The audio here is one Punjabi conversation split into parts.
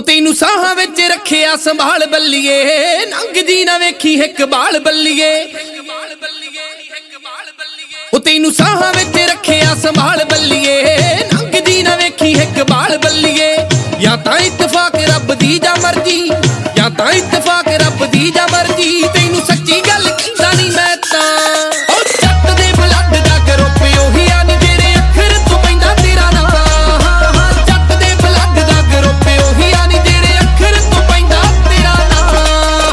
ਤੈਨੂੰ ਸਾਹਾਂ ਵਿੱਚ ਰੱਖਿਆ ਸੰਭਾਲ ਬੱਲੀਏ, ਨੰਗਦੀ ਨਾ ਵੇਖੀ ਇੱਕ ਬਾਲ ਬੱਲੀਏ। ਤੈਨੂੰ ਸਾਹਾਂ ਵਿੱਚ ਰੱਖਿਆ ਸੰਭਾਲ ਬੱਲੀਏ, ਨੰਗਦੀ ਨਾ ਵੇਖੀ ਇੱਕ ਬਾਲ ਬੱਲੀਏ। ਜਾਂ ਤਾਂ ਇਤਫਾਕ ਰੱਬ ਦੀ ਜਾਂ ਮਰਜ਼ੀ, ਜਾਂ ਤਾਂ ਇਤਫਾਕ ਰੱਬ ਦੀ ਜਾਂ ਮਰਜ਼ੀ। ਤੈਨੂੰ ਸੱਚੀ ਗੱਲ ਕਹਿੰਦਾ ਨਹੀਂ ਮੈਂ ਤਾਂ, ਉਹ ਜੱਟ ਦੇ ਬਲੱਡ ਦਾ ਗਰੁੱਪ ਉਹੀ ਆ ਨੀ ਜਿਹੜੇ ਅੱਖਰ ਤੋਂ ਪੈਂਦਾ ਤੇਰਾ ਨਾਂ। ਜੱਟ ਦੇ ਬਲੱਡ ਦਾ ਗਰੁੱਪ ਉਹੀ ਆ ਨੀ ਜਿਹੜੇ ਅੱਖਰ ਤੋਂ ਪੈਂਦਾ ਤੇਰਾ ਨਾਂ।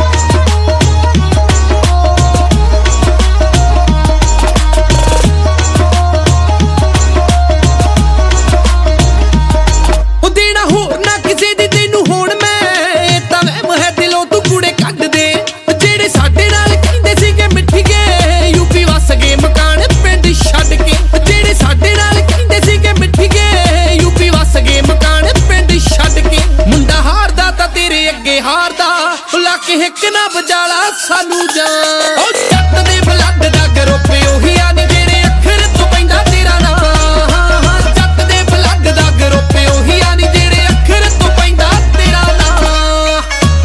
ਉਹ ਦੇਣਾ ਹੋਰ ਨਾ ਕਿਸੇ ਦੀ ਤੈਨੂੰ ਹੁਣ ਮੈਂ, ਤਾਂ ਵਹਿਮ ਹੈ ਦਿਲੋਂ ਤੂੰ ਕੂੜੇ ਕੱਢ ਦੇ। ਜਿਹੜੇ ਸਾਡੇ ਨਾਲ ਕਹਿੰਦੇ ਸੀਗੇ ਮਿੱਠੀਏ, ਯੂਪੀ ਵਸ ਗਏ ਮਕਾਨ ਪਿੰਡ ਛੱਡ ਕੇ। ਜਿਹੜੇ ਸਾਡੇ ਨਾਲ ਕਹਿੰਦੇ ਸੀਗੇ ਮਿੱਠੀਏ, ਯੂਪੀ ਵਸ ਗਏ ਮਕਾਨ ਪਿੰਡ ਛੱਡ ਕੇ। ਮੁੰਡਾ ਹਾਰਦਾ ਤਾਂ ਤੇਰੇ ਅੱਗੇ ਹਾਰਦਾ, ਲੱਕ ਹਿੱਕ ਨਾ ਬਜਾਲਾ ਸਾਨੂੰ ਜਾਂ। ਉਹ ਜੱਟ ਦੇ ਬਲੱਡ ਦਾ ਗਰੁੱਪ ਉਹੀ ਆ ਨੀ ਜਿਹੜੇ ਅੱਖਰ ਤੋਂ ਪੈਂਦਾ ਤੇਰਾ ਨਾਂ। ਜੱਟ ਦੇ ਬਲੱਡ ਦਾ ਗਰੁੱਪ ਉਹੀ ਆ ਨੀ ਜਿਹੜੇ ਅੱਖਰ ਤੋਂ ਪੈਂਦਾ ਤੇਰਾ ਨਾਂ।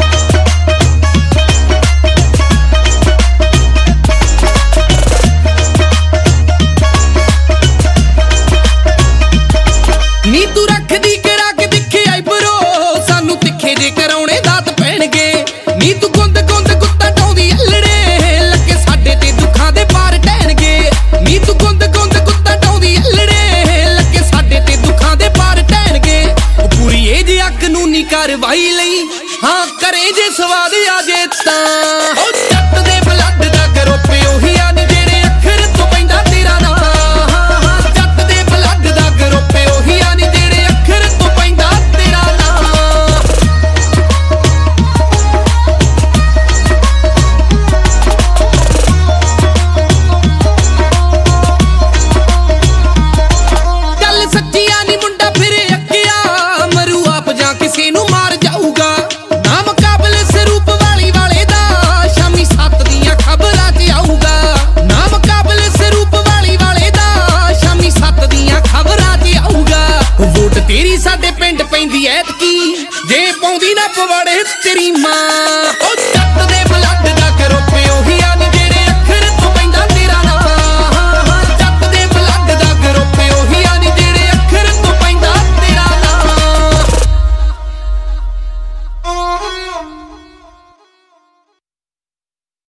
ਨੀ ਤੂੰ ਰੱਖਦੀ ਕਰਾ ਕੇ ਦਿਖੇ ਆਈਬਰੋ, ਸਾਨੂੰ ਤਿੱਖੇ ਜੇ ਕਰਾਉਣੇ ਦਾਤ ਪੈਣਗੇ। ਨੀ ਤੂੰ ਗੁੰਦ ਗੁੰਦ ਗੁੱਤਾ ਟਾਉਂਦੀ ਅਲੜੇ, ਲੱਗੇ ਸਾਡੇ ਤੇ ਦੁੱਖਾਂ ਦੇ ਪਾਰ ਟਹਿਣਗੇ। ਨੀ ਤੂੰ ਗੁੰਦ ਗੁੰਦ ਗੁੱਤਾ ਟਾਉਂਦੀ ਅਲੜੇ, ਲੱਗੇ ਸਾਡੇ ਤੇ ਦੁੱਖਾਂ ਦੇ ਪਾਰ ਟਹਿਣਗੇ। ਉਹ ਪੂਰੀ ਏਜ ਅੱਗ ਨੂੰ ਨੀ ਕਾਰਵਾਈ ਲਈ, ਹਾਂ ਕਰੇ ਜੇ ਸਵਾਦ ਆ ਜੇ ਤਾਂ। ਉਹ ਜੱਟ ਦੇ ਬਲੱਡ ਦਾ ਗਰੁੱਪ ਉਹੀ ਆ ਨੀ ਜਿਹੜੇ ਅੱਖਰ ਤੋਂ ਪੈਂਦਾ ਤੇਰਾ ਨਾਂ। ਜੱਟ ਦੇ ਬਲੱਡ ਦਾ ਗਰੁੱਪ ਉਹੀ ਆ ਨੀ ਜਿਹੜੇ ਅੱਖਰ ਤੋਂ ਪੈਂਦਾ ਤੇਰਾ ਨਾਂ। ਗੱਲ ਸੱਚੀ ਆ ਨੀ ਮੁੰਡਾ ਫਿਰੇ ਅੱਕਿਆ, ਮਰੂ ਆਪ ਜਾਂ ਕਿਸੇ ਨੂੰ ਮਾਰ ਜਾਊਗਾ। ਨਾ ਮੁਕਾਬਲੇ ਸਰੂਪ ਵਾਲੀ ਵਾਲੇ ਦਾ, ਸ਼ਾਮੀ 7 ਦੀਆਂ ਖਬਰਾਂ 'ਚ ਆਊਗਾ। ਨਾ ਮੁਕਾਬਲੇ ਸਰੂਪ ਵਾਲੀ ਵਾਲੇ ਦਾ, ਸ਼ਾਮੀ 7 ਦੀਆਂ ਖਬਰਾਂ 'ਚ ਆਊਗਾ। ਵੋਟ ਤੇਰੀ ਸਾਡੇ ਪਿੰਡ ਪੈਂਦੀ ਐਤਕੀ, ਜੇ ਪਾਉਂਦੀ ਨਾ ਪਵਾੜੇ ਤੇਰੀ ਮਾਂ।